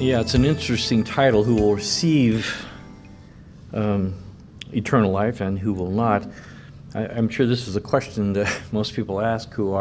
Yeah, it's an interesting title, who will receive eternal life and who will not. I'm sure this is a question that most people ask who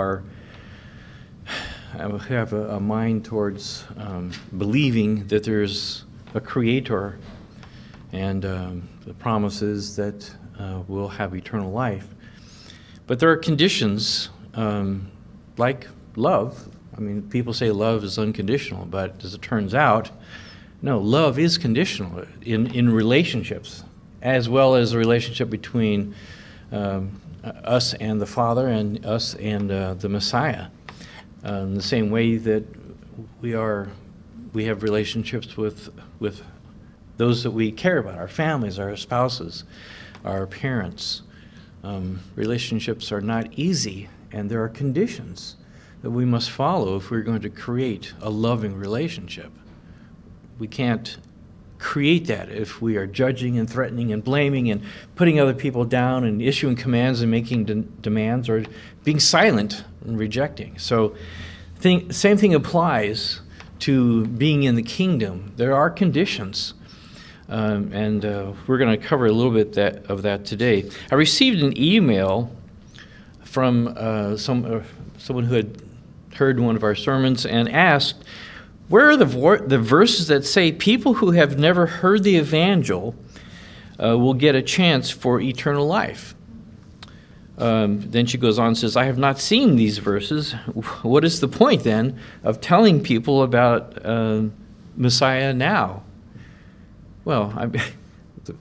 have a mind towards believing that there's a creator and the promise is that we'll have eternal life. But there are conditions like love. I mean, people say love is unconditional, but as it turns out, no, love is conditional in relationships, as well as the relationship between us and the Father and us and the Messiah. In the same way that we have relationships with those that we care about, our families, our spouses, our parents. Relationships are not easy, and there are conditions that we must follow if we're going to create a loving relationship. We can't create that if we are judging and threatening and blaming and putting other people down and issuing commands and making demands, or being silent and rejecting. So same thing applies to being in the kingdom. There are conditions, and we're going to cover a little bit of that today. I received an email from someone who had heard one of our sermons and asked, where are the verses that say people who have never heard the evangel will get a chance for eternal life? Then she goes on and says, I have not seen these verses. What is the point then of telling people about Messiah now? Well, the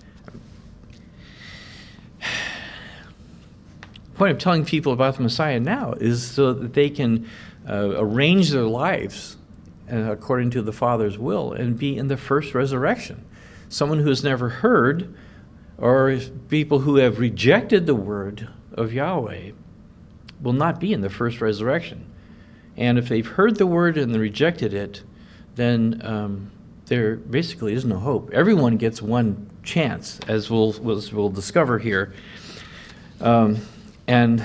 point of telling people about the Messiah now is so that they can arrange their lives according to the Father's will and be in the first resurrection. Someone who has never heard, or people who have rejected the word of Yahweh, will not be in the first resurrection. And if they've heard the word and rejected it, then there basically is no hope. Everyone gets one chance, as we'll discover here. And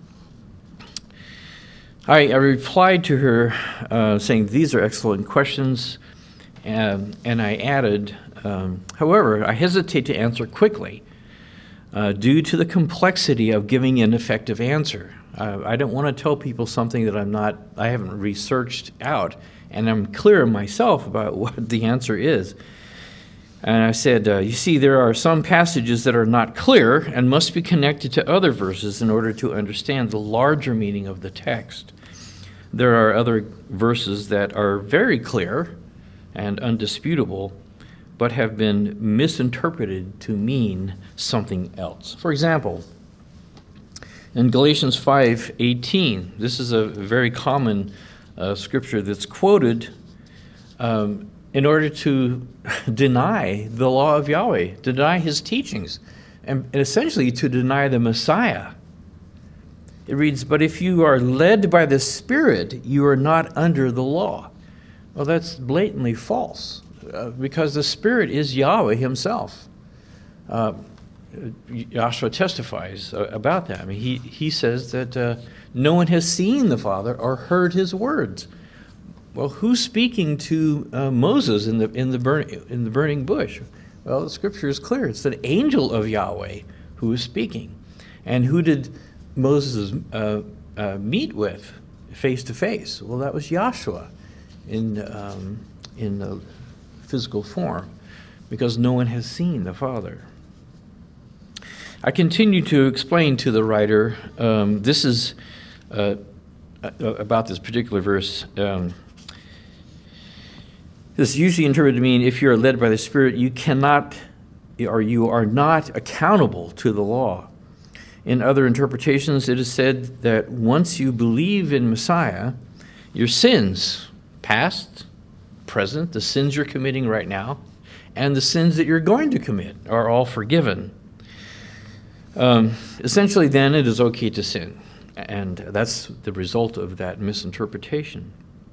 I replied to her saying, these are excellent questions, and I added, however, I hesitate to answer quickly due to the complexity of giving an effective answer. I don't want to tell people something that I haven't researched out, and I'm clear myself about what the answer is. And I said, you see, there are some passages that are not clear and must be connected to other verses in order to understand the larger meaning of the text. There are other verses that are very clear and undisputable, but have been misinterpreted to mean something else. For example, in Galatians 5:18, this is a very common scripture that's quoted in order to deny the law of Yahweh, deny his teachings, and essentially to deny the Messiah. It reads, but if you are led by the Spirit, you are not under the law. Well, that's blatantly false, because the Spirit is Yahweh himself. Joshua testifies about that. I mean, he says that no one has seen the Father or heard his words. Well, who's speaking to Moses in the burning bush? Well, the scripture is clear. It's the angel of Yahweh who is speaking. And who did Moses meet with face to face? Well, that was Yahshua in physical form, because no one has seen the Father. I continue to explain to the writer, this is about this particular verse. This is usually interpreted to mean if you are led by the Spirit, you cannot, or you are not accountable to the law. In other interpretations, it is said that once you believe in Messiah, your sins, past, present, the sins you're committing right now, and the sins that you're going to commit are all forgiven. Essentially, then, it is okay to sin. And that's the result of that misinterpretation.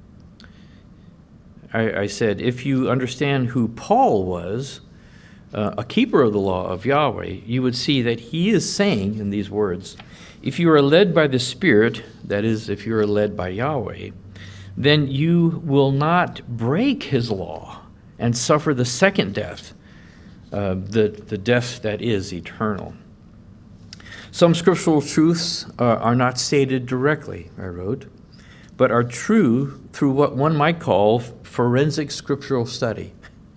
I said, if you understand who Paul was, a keeper of the law of Yahweh, you would see that he is saying in these words, if you are led by the Spirit, that is, if you are led by Yahweh, then you will not break his law and suffer the second death, the death that is eternal. Some scriptural truths are not stated directly, I wrote, but are true through what one might call forensic scriptural study,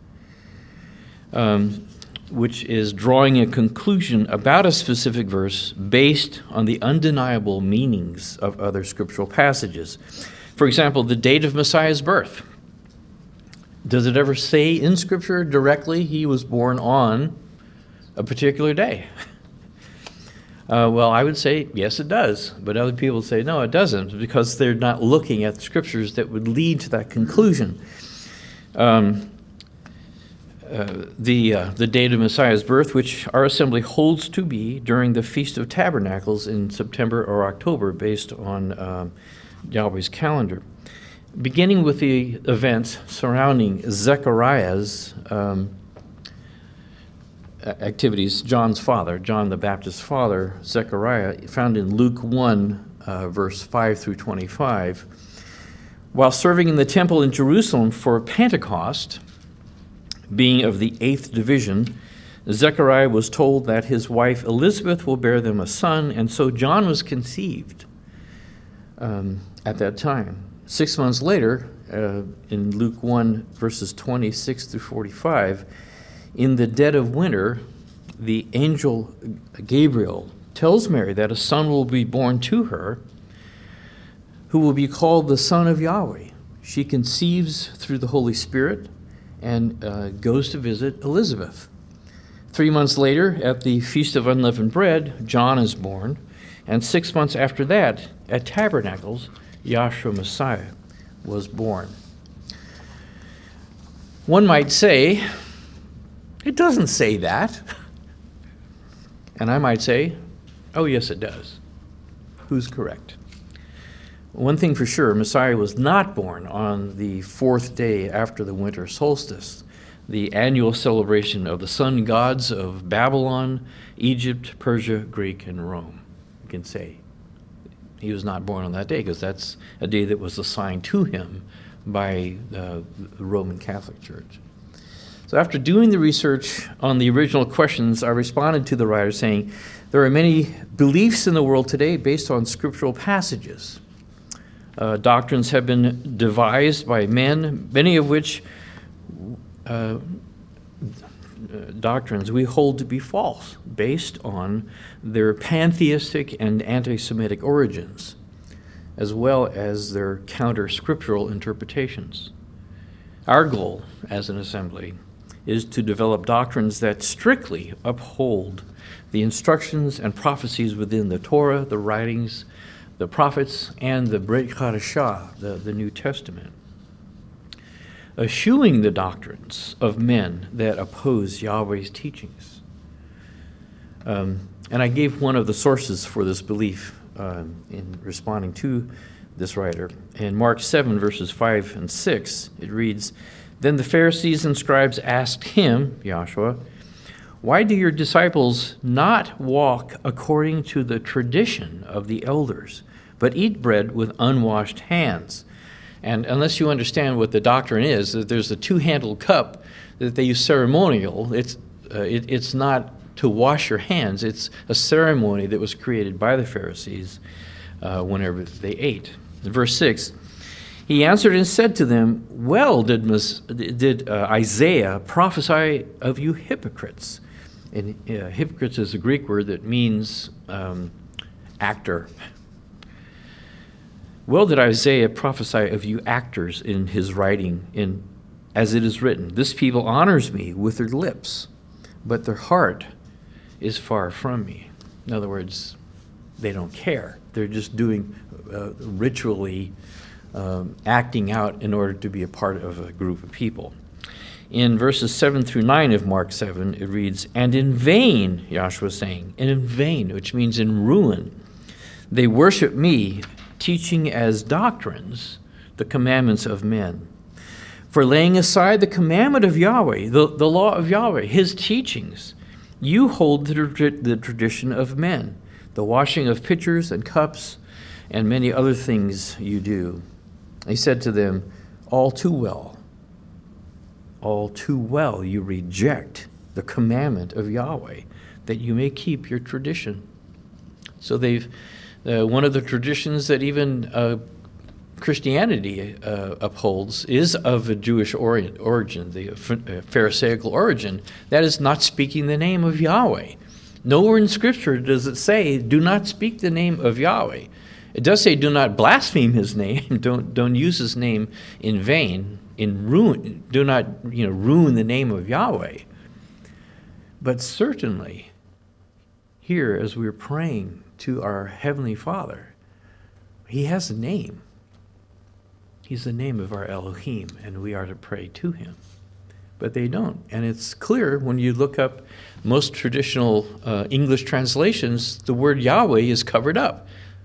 which is drawing a conclusion about a specific verse based on the undeniable meanings of other scriptural passages. For example, the date of Messiah's birth. Does it ever say in Scripture directly he was born on a particular day? Well, I would say, yes, it does. But other people say, no, it doesn't, because they're not looking at the Scriptures that would lead to that conclusion. The date of Messiah's birth, which our assembly holds to be during the Feast of Tabernacles in September or October, based on Yahweh's calendar. Beginning with the events surrounding Zechariah's activities, John the Baptist's father, Zechariah, found in Luke 1, verse 5 through 25. While serving in the temple in Jerusalem for Pentecost, being of the 8th division, Zechariah was told that his wife Elizabeth will bear them a son, and so John was conceived at that time. 6 months later, in Luke 1, verses 26 through 45, in the dead of winter, the angel Gabriel tells Mary that a son will be born to her who will be called the Son of Yahweh. She conceives through the Holy Spirit and goes to visit Elizabeth. 3 months later, at the Feast of Unleavened Bread, John is born, and 6 months after that, at Tabernacles, Yahshua Messiah was born. One might say, it doesn't say that. And I might say, oh yes it does. Who's correct? One thing for sure, Messiah was not born on the 4th day after the winter solstice, the annual celebration of the sun gods of Babylon, Egypt, Persia, Greek, and Rome. You can say he was not born on that day because that's a day that was assigned to him by the Roman Catholic Church. So after doing the research on the original questions, I responded to the writer saying, there are many beliefs in the world today based on scriptural passages. Doctrines have been devised by men, many of which doctrines we hold to be false, based on their pantheistic and anti-Semitic origins, as well as their counter-scriptural interpretations. Our goal as an assembly is to develop doctrines that strictly uphold the instructions and prophecies within the Torah, the writings, the prophets, and the Brit Chadashah, the New Testament, eschewing the doctrines of men that oppose Yahweh's teachings. And I gave one of the sources for this belief in responding to this writer. In Mark 7, verses 5 and 6, it reads, Then the Pharisees and scribes asked him, Yahshua, why do your disciples not walk according to the tradition of the elders, but eat bread with unwashed hands? And unless you understand what the doctrine is, that there's a two-handled cup that they use ceremonial. It's not to wash your hands. It's a ceremony that was created by the Pharisees whenever they ate. In verse 6, he answered and said to them, well did Isaiah prophesy of you hypocrites. And hypocrites is a Greek word that means actor. Well did Isaiah prophesy of you actors in his writing, as it is written, this people honors me with their lips, but their heart is far from me. In other words, they don't care. They're just doing ritually acting out in order to be a part of a group of people. In verses 7 through 9 of Mark 7, it reads, and in vain, Yahshua is saying, and in vain, which means in ruin, they worship me, teaching as doctrines the commandments of men. For laying aside the commandment of Yahweh, the law of Yahweh, his teachings, you hold the tradition of men, the washing of pitchers and cups, and many other things you do. He said to them, all too well you reject the commandment of Yahweh, that you may keep your tradition. So one of the traditions that even Christianity upholds is of a Jewish origin, the Pharisaical origin. That is not speaking the name of Yahweh. Nowhere in Scripture does it say, do not speak the name of Yahweh. It does say, do not blaspheme his name. Don't use his name in vain. Do not ruin the name of Yahweh. But certainly, here as we're praying to our Heavenly Father, he has a name. He's the name of our Elohim, and we are to pray to him. But they don't. And it's clear when you look up most traditional English translations, the word Yahweh is covered up.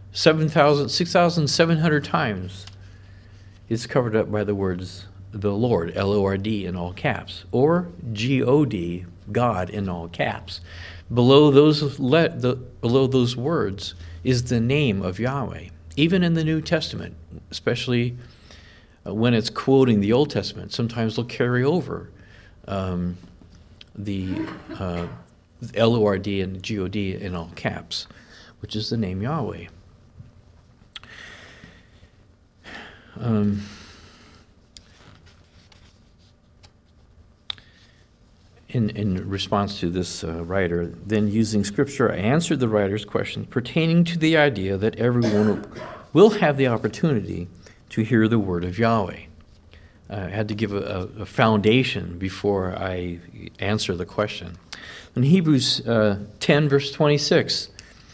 6,700 times it's covered up by the words the Lord, L-O-R-D in all caps, or G-O-D, God in all caps. Below those words is the name of Yahweh. Even in the New Testament, especially when it's quoting the Old Testament, sometimes they'll carry over the L-O-R-D and G-O-D in all caps, which is the name Yahweh. In response to this writer, then using Scripture, I answered the writer's question pertaining to the idea that everyone will have the opportunity to hear the word of Yahweh. I had to give a foundation before I answer the question. In Hebrews 10, verse 26,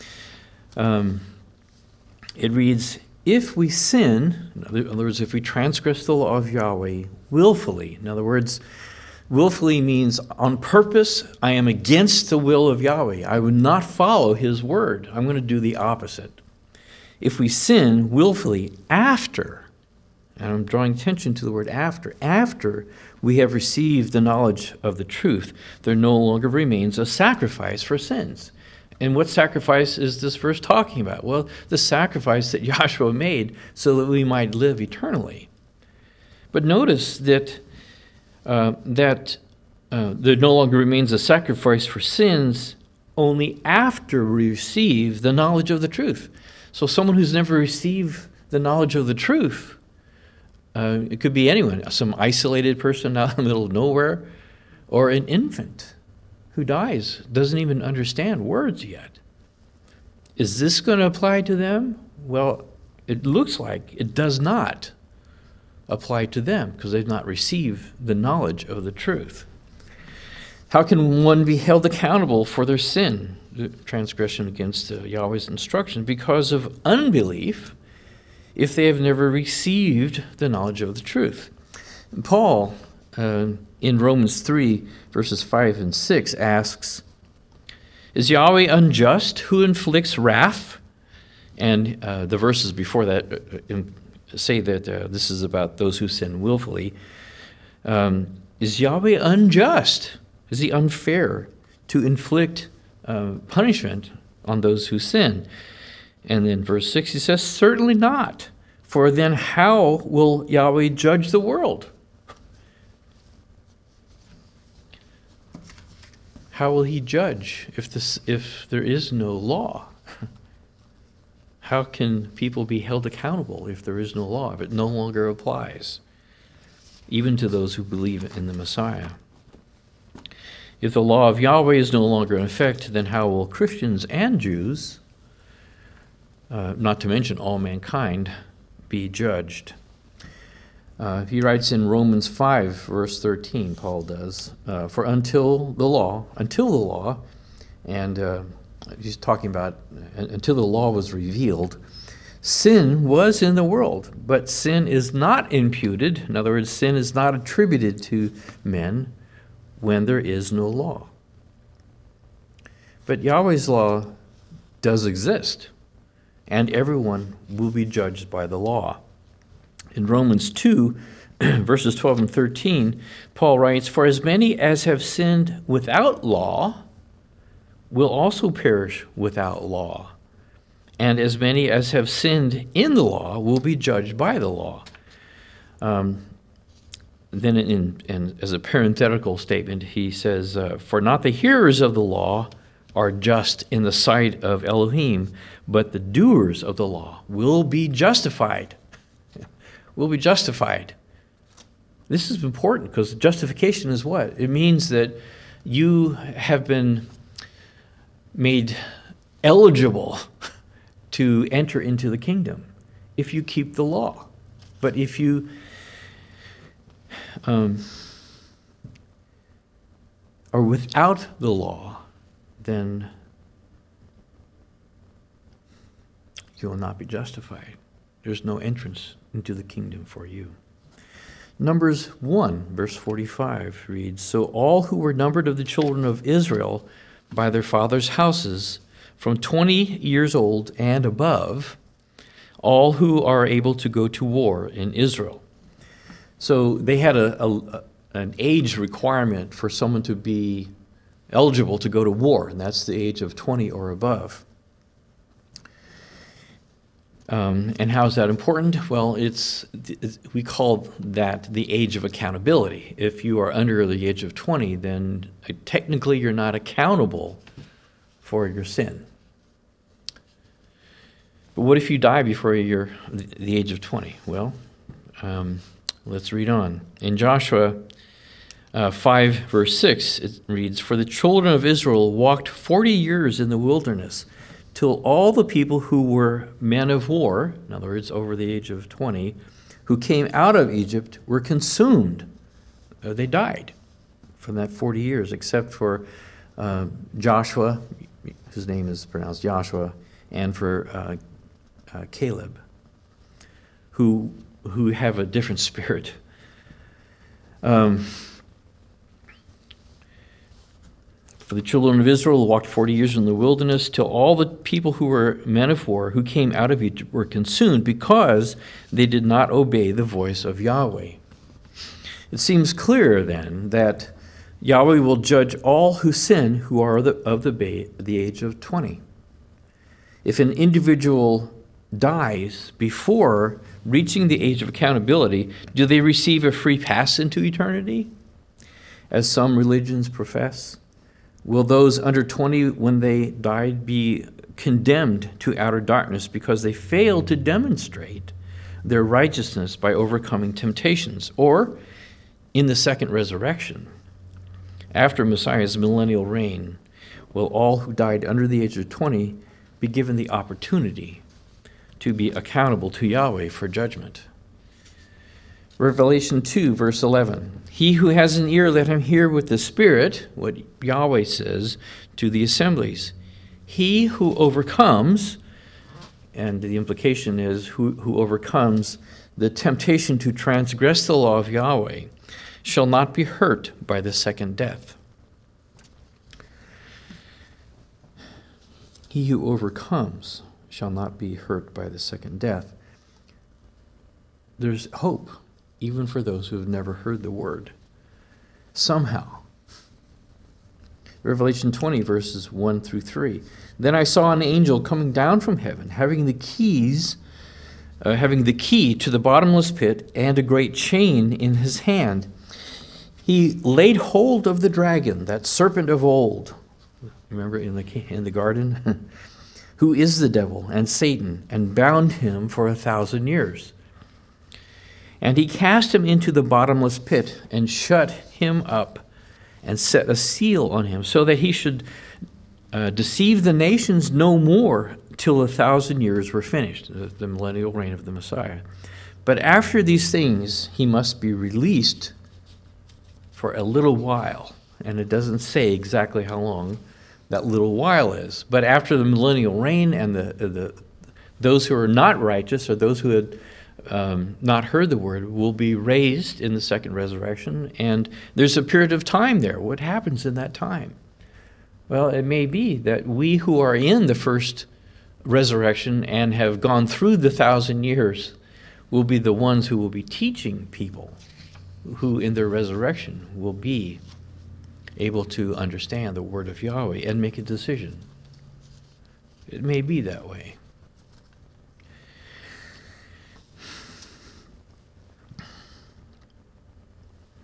it reads, if we sin, in other words, if we transgress the law of Yahweh willfully, in other words, willfully means on purpose, I am against the will of Yahweh. I would not follow his word. I'm going to do the opposite. If we sin willfully after, and I'm drawing attention to the word after we have received the knowledge of the truth, there no longer remains a sacrifice for sins. And what sacrifice is this verse talking about? Well, the sacrifice that Yahshua made so that we might live eternally. But notice that there no longer remains a sacrifice for sins only after we receive the knowledge of the truth. So someone who's never received the knowledge of the truth, it could be anyone, some isolated person out in the middle of nowhere, or an infant who dies, doesn't even understand words yet. Is this going to apply to them? Well, it looks like it does not apply to them because they've not received the knowledge of the truth. How can one be held accountable for their sin, the transgression against Yahweh's instruction, because of unbelief if they have never received the knowledge of the truth? And Paul, in Romans 3, verses 5 and 6, asks, is Yahweh unjust who inflicts wrath? And the verses before that say that this is about those who sin willfully. Is Yahweh unjust? Is he unfair to inflict punishment on those who sin? And then verse 6, he says, certainly not. For then how will Yahweh judge the world? How will he judge if there is no law? How can people be held accountable if there is no law, if it no longer applies, even to those who believe in the Messiah? If the law of Yahweh is no longer in effect, then how will Christians and Jews, not to mention all mankind, be judged? He writes in Romans 5, verse 13, Paul does, for until the law, and he's talking about until the law was revealed, sin was in the world, but sin is not imputed. In other words, sin is not attributed to men when there is no law. But Yahweh's law does exist, and everyone will be judged by the law. In Romans 2, verses 12 and 13, Paul writes, for as many as have sinned without law will also perish without law. And as many as have sinned in the law will be judged by the law. Then as a parenthetical statement, he says, "For not the hearers of the law are just in the sight of Elohim, but the doers of the law will be justified." Will be justified. This is important because justification is what? It means that you have been made eligible to enter into the kingdom if you keep the law. But if you are without the law, then you will not be justified. There's no entrance into the kingdom for you. Numbers 1, verse 45 reads, "So all who were numbered of the children of Israel by their fathers' houses, from 20 years old and above, all who are able to go to war in Israel." So they had an age requirement for someone to be eligible to go to war, and that's the age of 20 or above. And how is that important? Well, we call that the age of accountability. If you are under the age of 20, then technically you're not accountable for your sin. But what if you die before you're the age of 20? Well, let's read on. In Joshua 5, verse 6, it reads, "For the children of Israel walked 40 years in the wilderness, till all the people who were men of war," in other words, over the age of 20, "who came out of Egypt were consumed." They died from that 40 years, except for Joshua, his name is pronounced Joshua, and for Caleb, who have a different spirit. "For the children of Israel walked 40 years in the wilderness, till all the people who were men of war, who came out of Egypt, were consumed, because they did not obey the voice of Yahweh." It seems clear then that Yahweh will judge all who sin who are of the age of 20. If an individual dies before reaching the age of accountability, do they receive a free pass into eternity, as some religions profess? Will those under 20, when they died, be condemned to outer darkness because they failed to demonstrate their righteousness by overcoming temptations? Or, in the second resurrection, after Messiah's millennial reign, will all who died under the age of 20 be given the opportunity to be accountable to Yahweh for judgment? Revelation 2, verse 11. "He who has an ear, let him hear with the Spirit what Yahweh says to the assemblies. He who overcomes," and the implication is who overcomes the temptation to transgress the law of Yahweh, "shall not be hurt by the second death." He who overcomes shall not be hurt by the second death. There's hope, even for those who have never heard the word. Somehow. Revelation 20, verses 1 through 3. "Then I saw an angel coming down from heaven, having the key to the bottomless pit and a great chain in his hand. He laid hold of the dragon, that serpent of old," remember in the garden, "who is the devil and Satan, and bound him for 1,000 years. And he cast him into the bottomless pit and shut him up and set a seal on him, so that he should deceive the nations no more till 1,000 years were finished," the millennial reign of the Messiah. "But after these things he must be released for a little while." And it doesn't say exactly how long that little while is. But after the millennial reign, and those who are not righteous, or those who had not heard the word, will be raised in the second resurrection, and there's a period of time there. What happens in that time? Well, it may be that we who are in the first resurrection and have gone through the 1,000 years will be the ones who will be teaching people who in their resurrection will be able to understand the word of Yahweh and make a decision. It may be that way.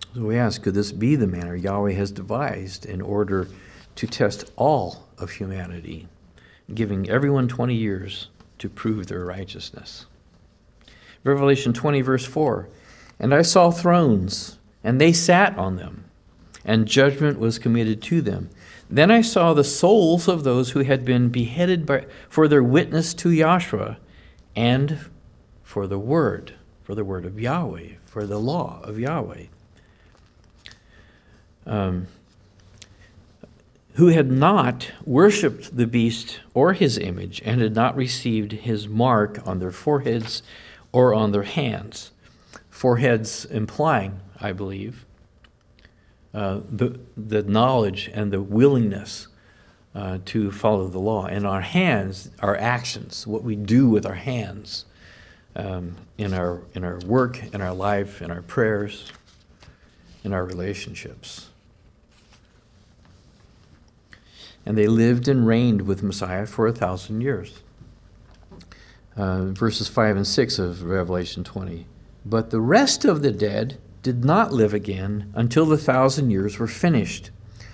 So we ask, could this be the manner Yahweh has devised in order to test all of humanity, giving everyone 20 years to prove their righteousness? Revelation 20, verse 4, "And I saw thrones, and they sat on them, and judgment was committed to them. Then I saw the souls of those who had been beheaded for their witness to Yahshua and for the word of Yahweh, for the law of Yahweh, who had not worshipped the beast or his image, and had not received his mark on their foreheads or on their hands." Foreheads implying, I believe, the knowledge and the willingness to follow the law. And our hands, our actions, what we do with our hands in our work, in our life, in our prayers, in our relationships. And they lived and reigned with Messiah for 1,000 years. Verses 5 and 6 of Revelation 20. "But the rest of the dead did not live again until the 1,000 years were finished."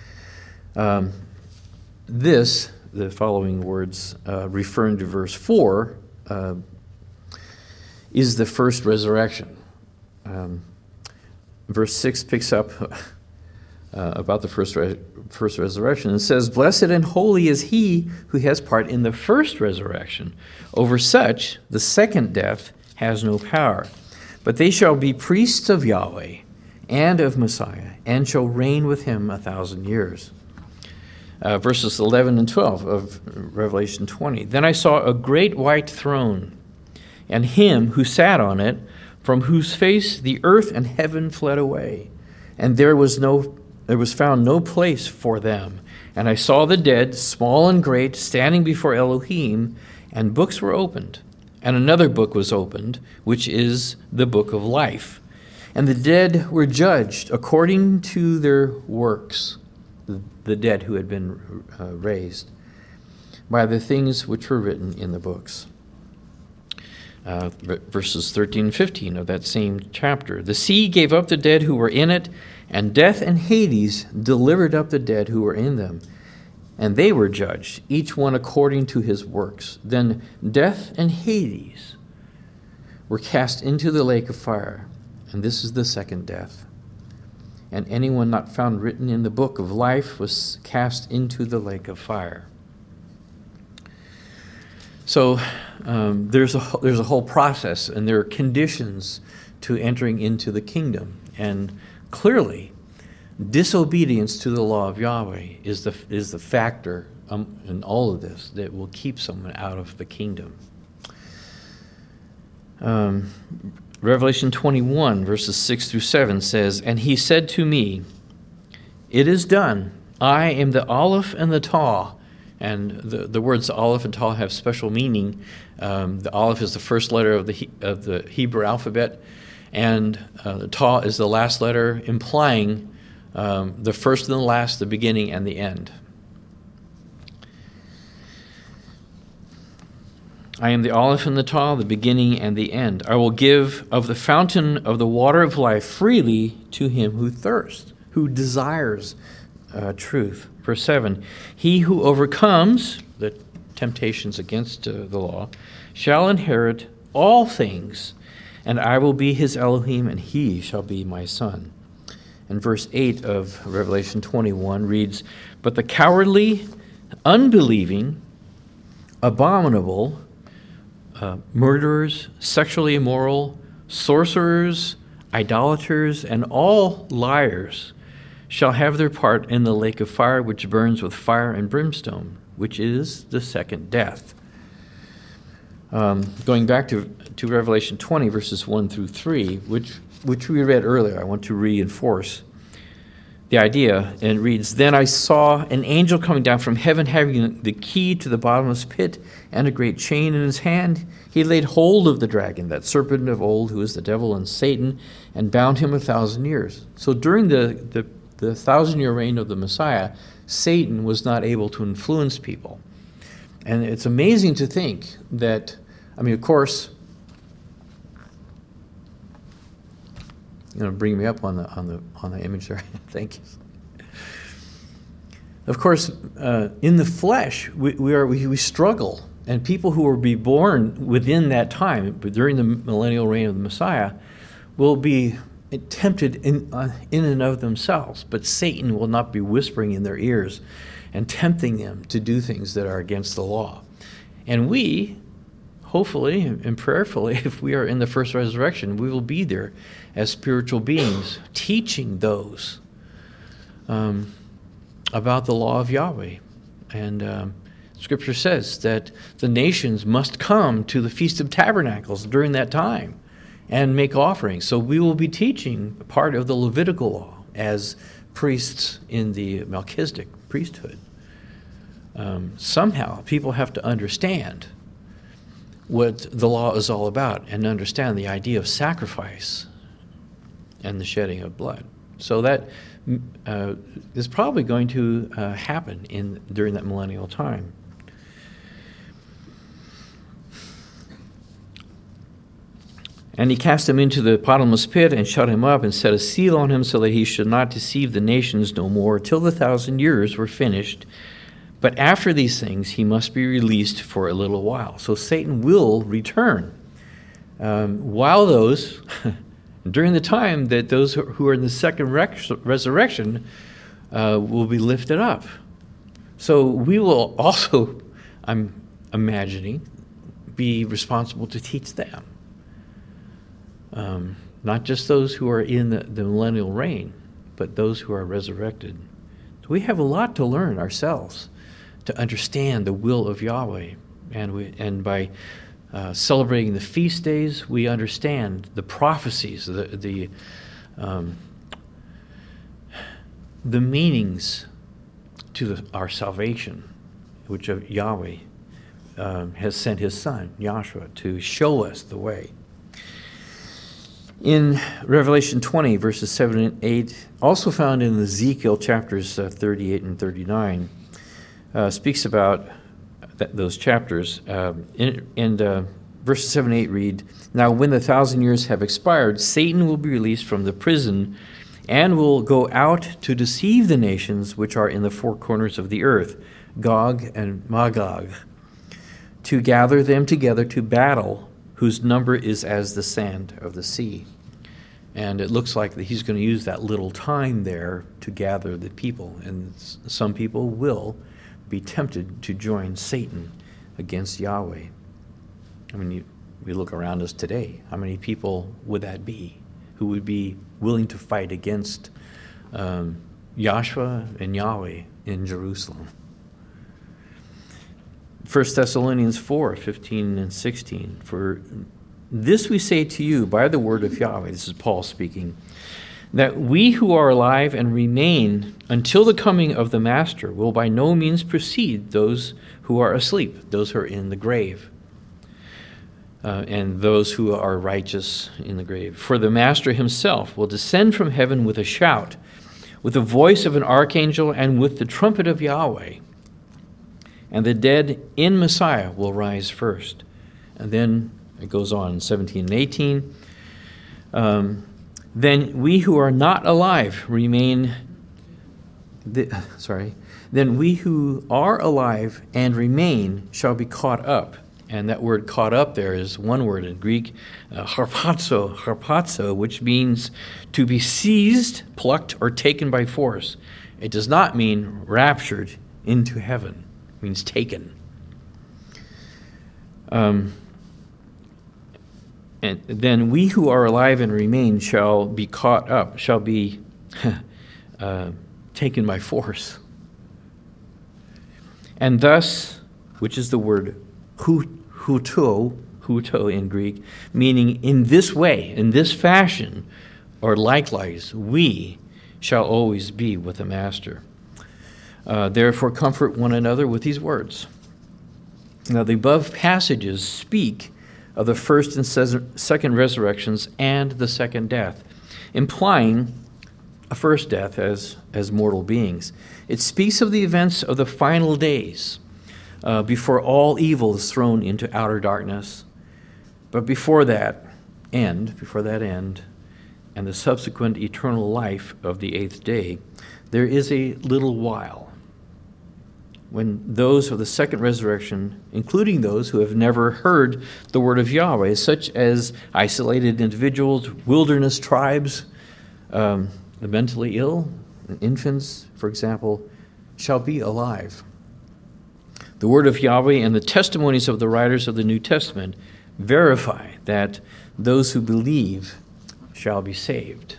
This, the following words, referring to verse 4, is the first resurrection. Verse 6 picks up about the first resurrection and says, "Blessed and holy is he who has part in the first resurrection. Over such, the second death has no power. But they shall be priests of Yahweh and of Messiah, and shall reign with him 1,000 years." Verses 11 and 12 of Revelation 20. "Then I saw a great white throne, and him who sat on it, from whose face the earth and heaven fled away, and there was found no place for them. And I saw the dead, small and great, standing before Elohim, and books were opened. And another book was opened, which is the book of life. And the dead were judged according to their works," the dead who had been raised, "by the things which were written in the books." Verses 13 and 15 of that same chapter. "The sea gave up the dead who were in it, and death and Hades delivered up the dead who were in them. And they were judged, each one according to his works. Then death and Hades were cast into the lake of fire, and this is the second death. And anyone not found written in the book of life was cast into the lake of fire." So there's a whole process, and there are conditions to entering into the kingdom. And clearly, disobedience to the law of Yahweh is the factor in all of this that will keep someone out of the kingdom. Revelation 21, verses 6 through 7 says, "And he said to me, It is done. I am the Aleph and the Taw." And the words Aleph and Taw have special meaning. The Aleph is the first letter of the Hebrew alphabet, and the Taw is the last letter, implying the first and the last, the beginning and the end. "I am the Aleph and the Taw, the beginning and the end. I will give of the fountain of the water of life freely to him who thirsts, who desires truth." Verse 7, "He who overcomes," the temptations against the law, "shall inherit all things, and I will be his Elohim, and he shall be my son." And verse 8 of Revelation 21 reads, "But the cowardly, unbelieving, abominable, murderers, sexually immoral, sorcerers, idolaters, and all liars shall have their part in the lake of fire, which burns with fire and brimstone, which is the second death." Going back to Revelation 20, verses 1 through 3, which we read earlier, I want to reinforce the idea. And it reads, "Then I saw an angel coming down from heaven, having the key to the bottomless pit and a great chain in his hand. He laid hold of the dragon, that serpent of old, who is the devil and Satan, and bound him 1,000 years." So during the 1,000-year reign of the Messiah, Satan was not able to influence people. And it's amazing to think that, of course, bring me up on the image there. Thank you. Of course, in the flesh, we struggle, and people who will be born within that time, during the millennial reign of the Messiah, will be tempted in and of themselves. But Satan will not be whispering in their ears and tempting them to do things that are against the law. And we, hopefully and prayerfully, if we are in the first resurrection, we will be there as spiritual beings, teaching those about the law of Yahweh. And Scripture says that the nations must come to the Feast of Tabernacles during that time and make offerings. So we will be teaching part of the Levitical law as priests in the Melchizedek priesthood. Somehow people have to understand what the law is all about and understand the idea of sacrifice and the shedding of blood. So that is probably going to happen during that millennial time. And he cast him into the bottomless pit and shut him up and set a seal on him so that he should not deceive the nations no more till the 1,000 years were finished. But after these things, he must be released for a little while. So Satan will return. While those, during the time that those who are in the second resurrection will be lifted up. So we will also, I'm imagining, be responsible to teach them. Not just those who are in the millennial reign, but those who are resurrected. We have a lot to learn ourselves to understand the will of Yahweh. And by celebrating the feast days, we understand the prophecies, the meanings to our salvation, which Yahweh has sent his son, Yahshua, to show us the way. In Revelation 20, verses 7 and 8, also found in Ezekiel chapters 38 and 39, speaks about those chapters. Verses 7 and 8 read, "Now when the 1,000 years have expired, Satan will be released from the prison and will go out to deceive the nations which are in the four corners of the earth, Gog and Magog, to gather them together to battle, whose number is as the sand of the sea." And it looks like that he's going to use that little time there to gather the people. And some people will be tempted to join Satan against Yahweh. I mean, we look around us today. How many people would that be who would be willing to fight against Yahshua and Yahweh in Jerusalem? 1 Thessalonians 4, 15 and 16. "For this we say to you by the word of Yahweh," this is Paul speaking, "that we who are alive and remain until the coming of the Master will by no means precede those who are asleep," those who are in the grave, and those who are righteous in the grave. "For the Master himself will descend from heaven with a shout, with the voice of an archangel, and with the trumpet of Yahweh. And the dead in Messiah will rise first." And then it goes on in 17 and 18. "Then we who are not alive Then we who are alive and remain shall be caught up." And that word "caught up" there is one word in Greek, harpazo, which means to be seized, plucked, or taken by force. It does not mean raptured into heaven. It means taken. And then we who are alive and remain shall be caught up, shall be taken by force. And thus, which is the word huto in Greek, meaning in this way, in this fashion, or likewise, we shall always be with the Master. Therefore, comfort one another with these words. Now, the above passages speak of the first and second resurrections and the second death, implying a first death as mortal beings. It speaks of the events of the final days, before all evil is thrown into outer darkness. But before that end, and the subsequent eternal life of the eighth day, there is a little while when those of the second resurrection, including those who have never heard the word of Yahweh, such as isolated individuals, wilderness tribes, the mentally ill, infants, for example, shall be alive. The word of Yahweh and the testimonies of the writers of the New Testament verify that those who believe shall be saved.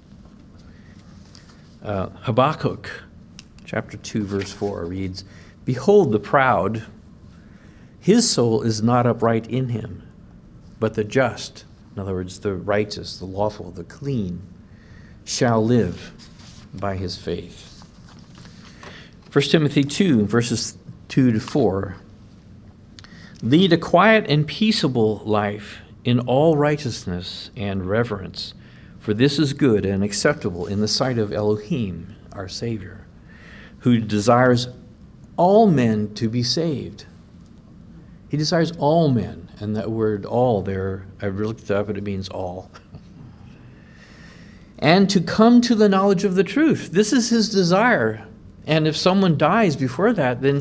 Habakkuk chapter 2, verse 4 reads, "Behold the proud, his soul is not upright in him, but the just," in other words, the righteous, the lawful, the clean, "shall live by his faith." 1 Timothy 2, verses 2 to 4, "Lead a quiet and peaceable life in all righteousness and reverence, for this is good and acceptable in the sight of Elohim, our Savior, who desires all men to be saved." He desires all men, and that word all there, I looked it up and it means all. "And to come to the knowledge of the truth." This is his desire. And if someone dies before that, then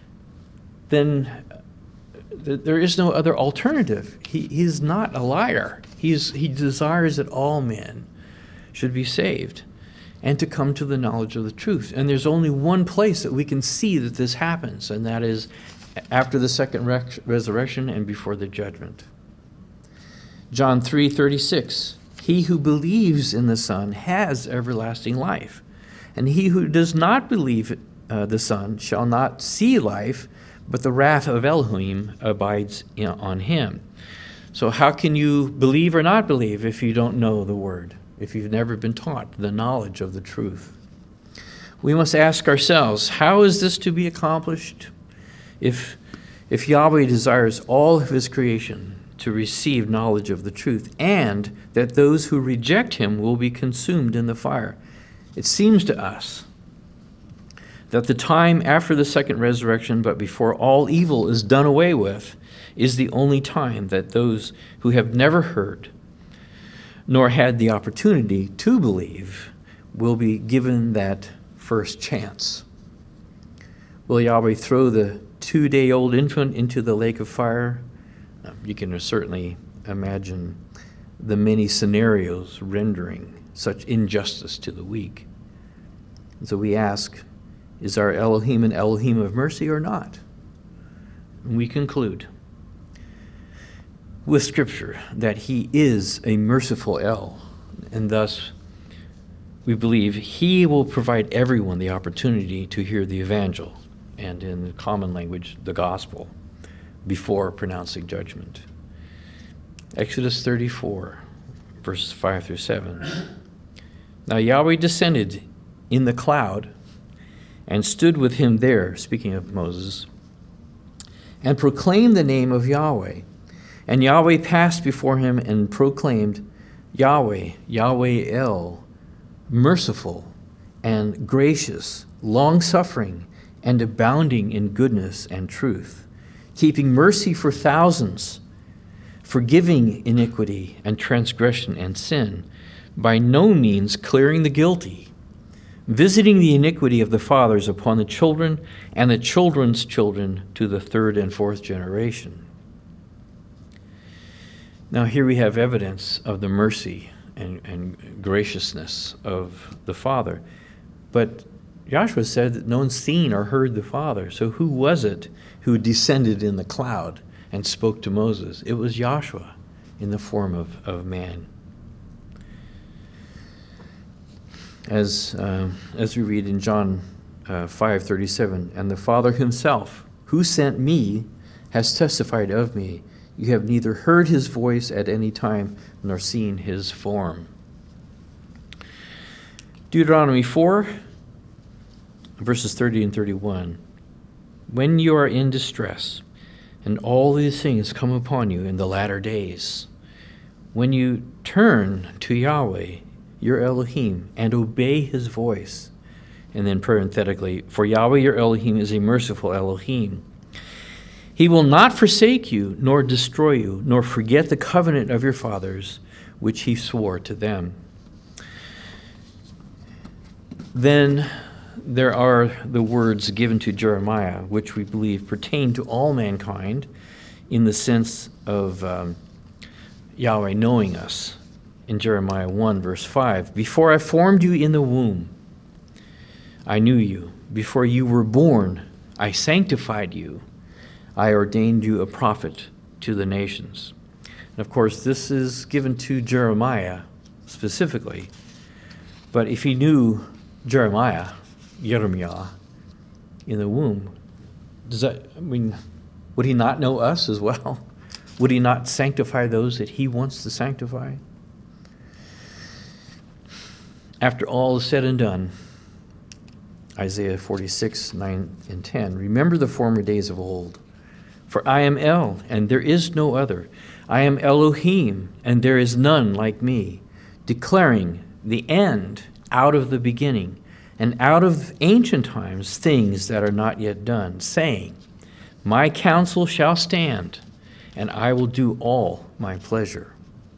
there is no other alternative. He's not a liar. He desires that all men should be saved and to come to the knowledge of the truth. And there's only one place that we can see that this happens, and that is after the second resurrection and before the judgment. John 3:36, "He who believes in the Son has everlasting life, and he who does not believe the Son shall not see life, but the wrath of Elohim abides on him." So how can you believe or not believe if you don't know the word, if you've never been taught the knowledge of the truth? We must ask ourselves, how is this to be accomplished? If Yahweh desires all of his creation to receive knowledge of the truth, and that those who reject him will be consumed in the fire, it seems to us that the time after the second resurrection, but before all evil is done away with, is the only time that those who have never heard nor had the opportunity to believe will be given that first chance. Will Yahweh throw the 2-day-old infant into the lake of fire? You can certainly imagine the many scenarios rendering such injustice to the weak. And so we ask, is our Elohim an Elohim of mercy or not? And we conclude with Scripture that he is a merciful El, and thus we believe he will provide everyone the opportunity to hear the evangel, and in the common language, the gospel, before pronouncing judgment. Exodus 34, verses 5 through 7. "Now Yahweh descended in the cloud and stood with him there," speaking of Moses, "and proclaimed the name of Yahweh. And Yahweh passed before him and proclaimed, Yahweh, Yahweh El, merciful and gracious, long-suffering and abounding in goodness and truth, keeping mercy for thousands, forgiving iniquity and transgression and sin, by no means clearing the guilty, visiting the iniquity of the fathers upon the children and the children's children to the third and fourth generation." Now here we have evidence of the mercy and graciousness of the Father. But Joshua said that no one's seen or heard the Father. So who was it who descended in the cloud and spoke to Moses? It was Joshua in the form of man. As we read in John 5:37, "And the Father himself, who sent me, has testified of me. You have neither heard his voice at any time nor seen his form." Deuteronomy 4, verses 30 and 31. "When you are in distress, and all these things come upon you in the latter days, when you turn to Yahweh, your Elohim, and obey his voice," and then parenthetically, "for Yahweh your Elohim is a merciful Elohim. He will not forsake you, nor destroy you, nor forget the covenant of your fathers, which he swore to them." Then there are the words given to Jeremiah, which we believe pertain to all mankind in the sense of Yahweh knowing us. In Jeremiah 1, verse 5, "Before I formed you in the womb, I knew you. Before you were born, I sanctified you. I ordained you a prophet to the nations." And of course, this is given to Jeremiah specifically. But if he knew Jeremiah, Jeremiah, in the womb, would he not know us as well? Would he not sanctify those that he wants to sanctify? After all is said and done, Isaiah 46, 9 and 10, "Remember the former days of old, for I am El, and there is no other. I am Elohim, and there is none like me, declaring the end out of the beginning, and out of ancient times things that are not yet done, saying, My counsel shall stand, and I will do all my pleasure."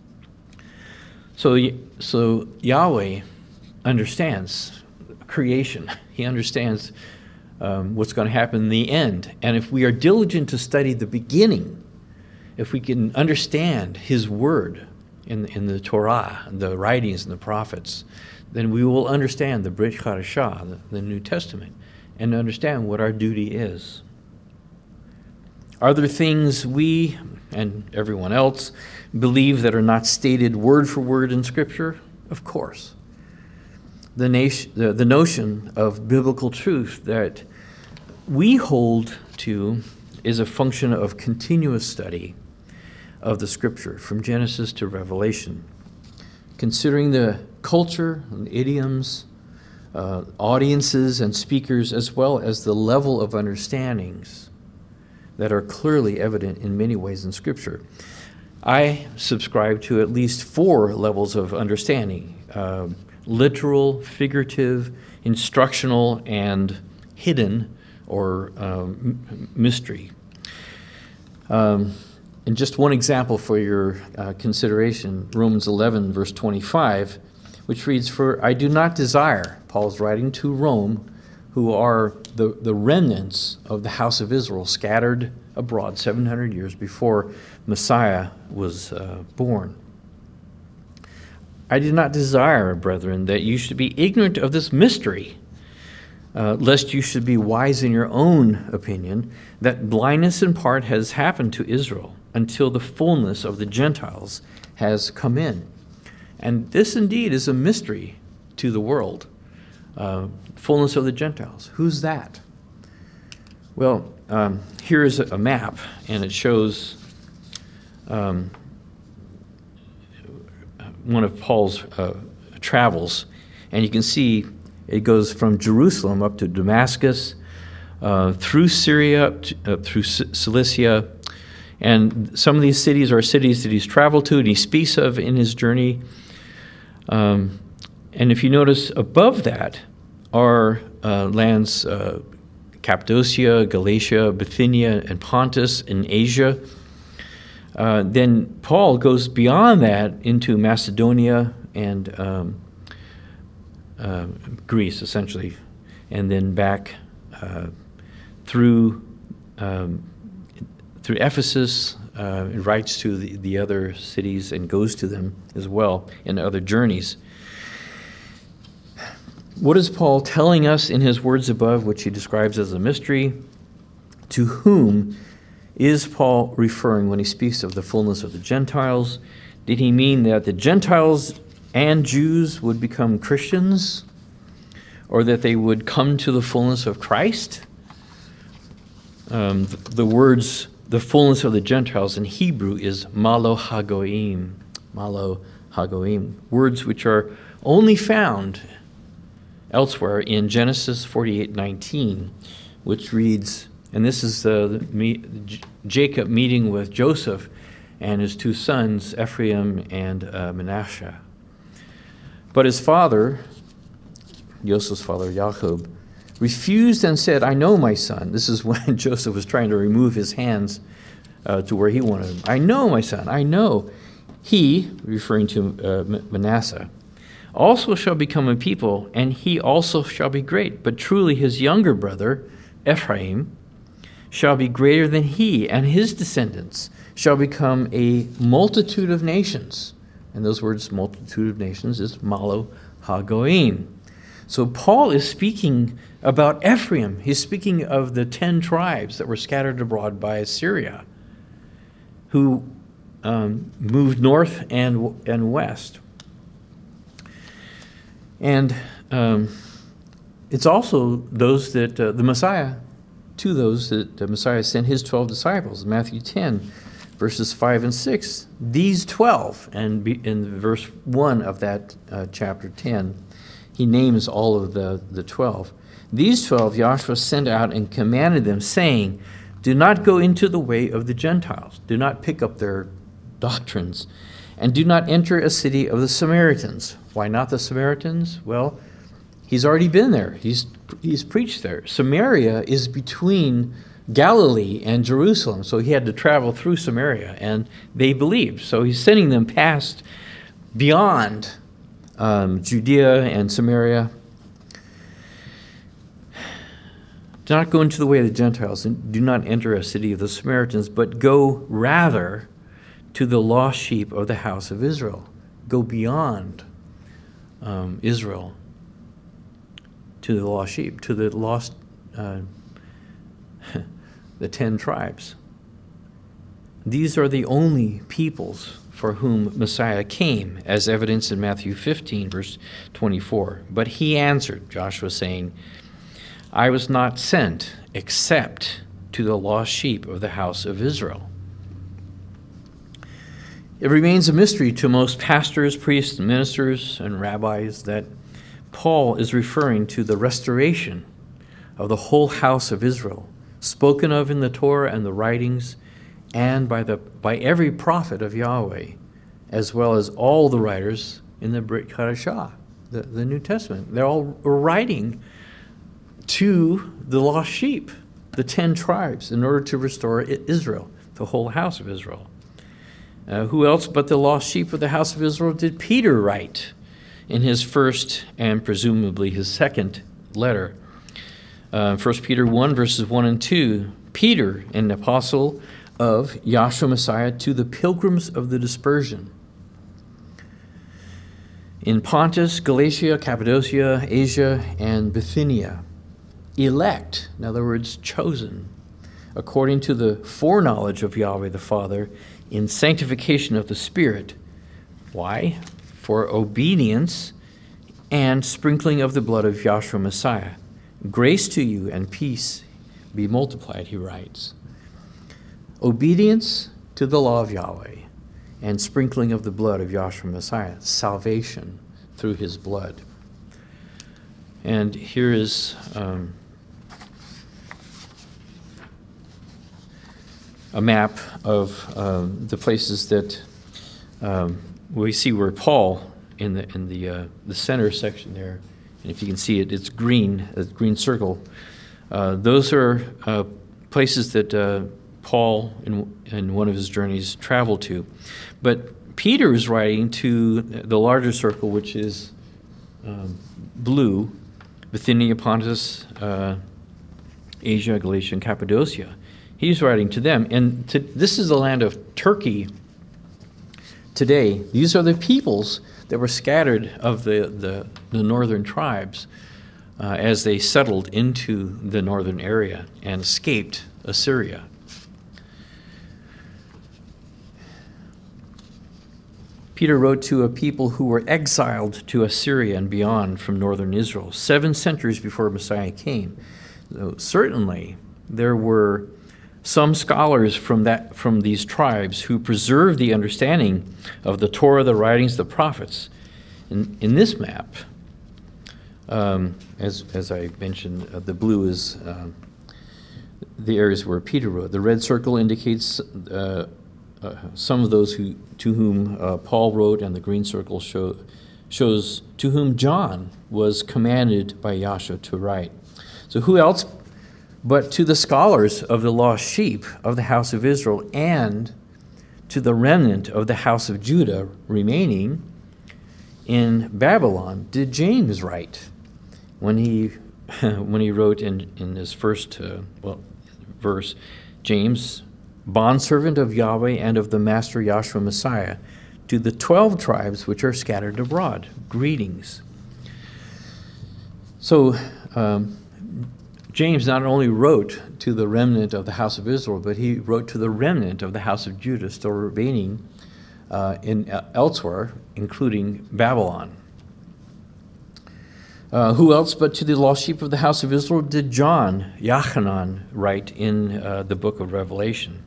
So Yahweh understands creation. He understands what's going to happen in the end. And if we are diligent to study the beginning, if we can understand his word in the Torah, the writings and the prophets, then we will understand the Brit Hadashah, the New Testament, and understand what our duty is. Are there things we and everyone else believe that are not stated word for word in Scripture? Of course. The notion of biblical truth that we hold to is a function of continuous study of the Scripture from Genesis to Revelation, considering the culture and idioms, audiences and speakers, as well as the level of understandings that are clearly evident in many ways in Scripture. I subscribe to at least 4 levels of understanding: literal, figurative, instructional, and hidden or mystery. And just one example for your consideration, Romans 11, verse 25, which reads, "For I do not desire," Paul's writing to Rome, who are the remnants of the house of Israel scattered abroad 700 years before Messiah was born. "I do not desire, brethren, that you should be ignorant of this mystery, lest you should be wise in your own opinion, that blindness in part has happened to Israel until the fullness of the Gentiles has come in." And this indeed is a mystery to the world. Fullness of the Gentiles. Who's that? Well, here is a map, and it shows one of Paul's travels, and you can see it goes from Jerusalem up to Damascus, through Syria, through Cilicia, and some of these cities are cities that he's traveled to and he speaks of in his journey. And if you notice above that are lands, Cappadocia, Galatia, Bithynia, and Pontus in Asia. Then Paul goes beyond that into Macedonia and Greece, essentially, and then back through Ephesus, writes to the other cities and goes to them as well in other journeys. What is Paul telling us in his words above, which he describes as a mystery? To whom is Paul referring when he speaks of the fullness of the Gentiles? Did he mean that the Gentiles and Jews would become Christians, or that they would come to the fullness of Christ? The words, the fullness of the Gentiles in Hebrew is malo hagoim, words which are only found elsewhere in Genesis 48:19, which reads, and this is Jacob meeting with Joseph and his 2 sons, Ephraim and Manasseh. But his father, Joseph's father, Jacob, refused and said, "I know, my son." This is when Joseph was trying to remove his hands to where he wanted them. "I know, my son, I know." He, referring to Manasseh, also shall become a people, and he also shall be great. But truly his younger brother, Ephraim, shall be greater than he, and his descendants shall become a multitude of nations. And those words, multitude of nations, is Malo HaGoim. So Paul is speaking about Ephraim. He's speaking of the 10 tribes that were scattered abroad by Assyria, who moved north and west. And it's also those that the Messiah, to those that the Messiah sent his 12 disciples. Matthew 10, verses 5 and 6. These 12, and in verse 1 of that chapter 10, he names all of the 12. These 12 Joshua sent out and commanded them, saying, do not go into the way of the Gentiles. Do not pick up their doctrines. And do not enter a city of the Samaritans. Why not the Samaritans? Well, he's already been there. He's preached there. Samaria is between Galilee and Jerusalem, so he had to travel through Samaria, and they believed. So he's sending them past, beyond Judea and Samaria. Do not go into the way of the Gentiles, and do not enter a city of the Samaritans, but go rather to the lost sheep of the house of Israel. Go beyond Israel to the lost sheep, to the lost, the 10 tribes. These are the only peoples for whom Messiah came, as evidenced in Matthew 15, verse 24. But he answered, Joshua, saying, I was not sent except to the lost sheep of the house of Israel. It remains a mystery to most pastors, priests, ministers, and rabbis that Paul is referring to the restoration of the whole house of Israel, spoken of in the Torah and the writings, and by every prophet of Yahweh, as well as all the writers in the Brit Hadashah, the New Testament. They're all writing to the lost sheep, the 10 tribes, in order to restore Israel, the whole house of Israel. Who else but the lost sheep of the house of Israel did Peter write in his first and presumably his second letter? 1 Peter 1, verses 1 and 2. Peter, an apostle of Yahshua Messiah, to the pilgrims of the dispersion in Pontus, Galatia, Cappadocia, Asia, and Bithynia. Elect, in other words, chosen, according to the foreknowledge of Yahweh the Father, in sanctification of the Spirit. Why? For obedience and sprinkling of the blood of Yahshua Messiah. Grace to you and peace be multiplied, he writes. Obedience to the law of Yahweh and sprinkling of the blood of Yahshua Messiah. Salvation through his blood. And here is a map of the places that we see where Paul in the center section there, and if you can see it, it's green, a green circle. Those are places that Paul in one of his journeys traveled to. But Peter is writing to the larger circle, which is blue, Bithynia, Pontus, Asia, Galatia, and Cappadocia. He's writing to them. And this is the land of Turkey today. These are the peoples that were scattered of the northern tribes as they settled into the northern area and escaped Assyria. Peter wrote to a people who were exiled to Assyria and beyond from northern Israel 7 centuries before Messiah came. So certainly there were some scholars from these tribes who preserved the understanding of the Torah, the writings, the prophets. In this map, as I mentioned, the blue is the areas where Peter wrote. The red circle indicates some of those to whom Paul wrote, and the green circle shows to whom John was commanded by Yahshua to write. So who else but to the scholars of the lost sheep of the house of Israel and to the remnant of the house of Judah remaining in Babylon did James write when he wrote in his first verse, James, bondservant of Yahweh and of the Master Yahshua Messiah, to the 12 tribes which are scattered abroad, greetings. So James not only wrote to the remnant of the house of Israel, but he wrote to the remnant of the house of Judah still remaining elsewhere, including Babylon. Who else but to the lost sheep of the house of Israel did John, Yachanan, write in the book of Revelation?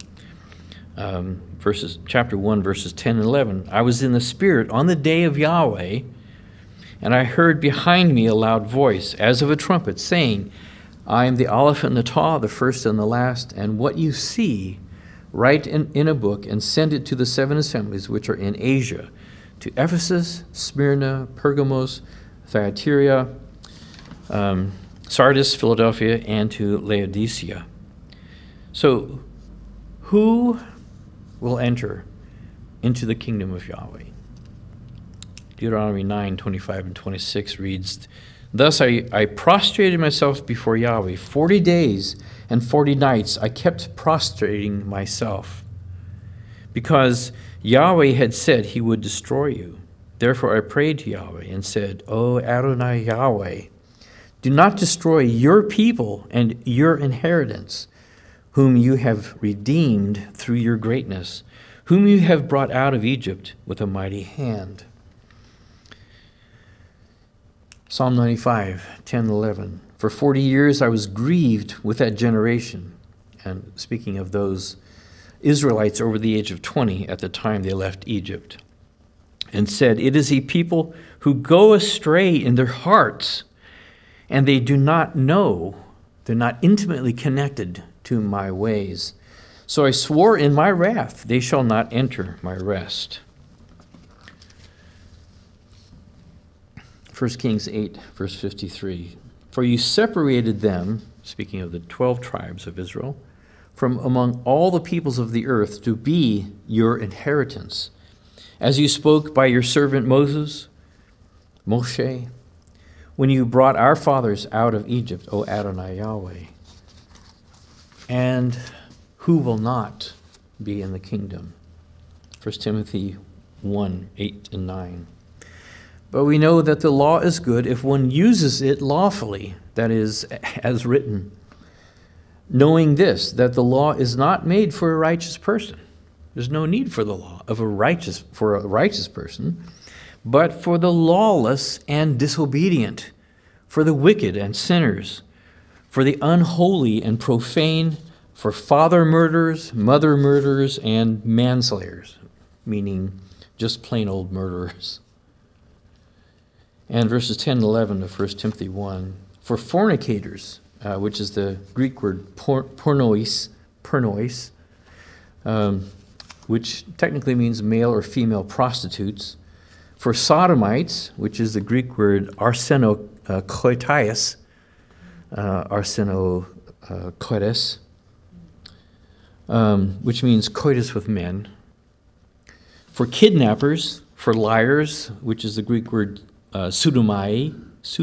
Chapter 1, verses 10 and 11. I was in the Spirit on the day of Yahweh, and I heard behind me a loud voice, as of a trumpet, saying, I am the Aleph and the Tau, the first and the last, and what you see, write in a book and send it to the 7 assemblies which are in Asia, to Ephesus, Smyrna, Pergamos, Thyatira, Sardis, Philadelphia, and to Laodicea. So, who will enter into the kingdom of Yahweh? Deuteronomy 9:25 and 26 reads, Thus I prostrated myself before Yahweh. 40 days and 40 nights I kept prostrating myself, because Yahweh had said he would destroy you. Therefore I prayed to Yahweh and said, O Adonai Yahweh, do not destroy your people and your inheritance, whom you have redeemed through your greatness, whom you have brought out of Egypt with a mighty hand. Psalm 95, 10 and 11. For 40 years I was grieved with that generation. And speaking of those Israelites over the age of 20 at the time they left Egypt. And said, It is a people who go astray in their hearts, and they do not know, they're not intimately connected to my ways. So I swore in my wrath, they shall not enter my rest. 1 Kings 8, verse 53. For you separated them, speaking of the 12 tribes of Israel, from among all the peoples of the earth to be your inheritance, as you spoke by your servant Moses, Moshe, when you brought our fathers out of Egypt, O Adonai Yahweh. And who will not be in the kingdom? 1 Timothy 1, 8 and 9. But we know that the law is good if one uses it lawfully, that is, as written, knowing this, that the law is not made for a righteous person. There's no need for the law for a righteous person, but for the lawless and disobedient, for the wicked and sinners, for the unholy and profane, for father murderers, mother murderers, and manslayers, meaning just plain old murderers. And verses 10 and 11 of 1 Timothy 1, for fornicators, which is the Greek word pornois, which technically means male or female prostitutes, for sodomites, which is the Greek word arsenokoitais, which means coitus with men, for kidnappers, for liars, which is the Greek word pseudomai,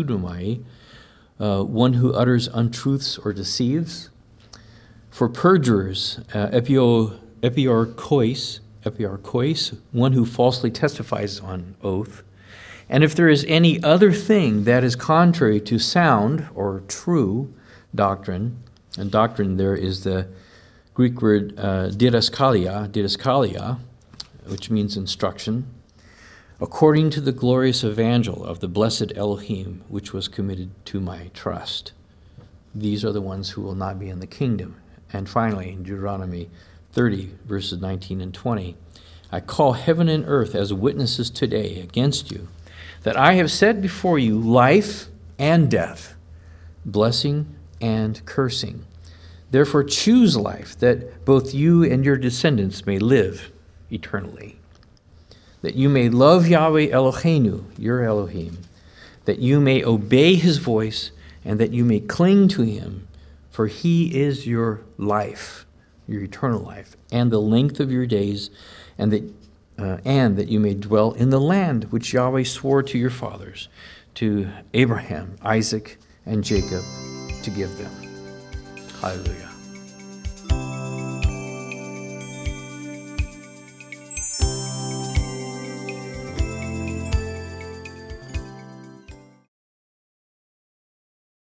one who utters untruths or deceives, for perjurers, epiarchois, one who falsely testifies on oath, and if there is any other thing that is contrary to sound or true doctrine, and doctrine there is the Greek word didaskalia, which means instruction, according to the glorious evangel of the blessed Elohim, which was committed to my trust. These are the ones who will not be in the kingdom. And finally, in Deuteronomy 30, verses 19 and 20, I call heaven and earth as witnesses today against you, that I have set before you life and death, blessing and cursing. Therefore choose life, that both you and your descendants may live eternally, that you may love Yahweh Eloheinu, your Elohim, that you may obey his voice, and that you may cling to him, for he is your life, your eternal life, and the length of your days, and that and that you may dwell in the land which Yahweh swore to your fathers, to Abraham, Isaac, and Jacob, to give them. Hallelujah.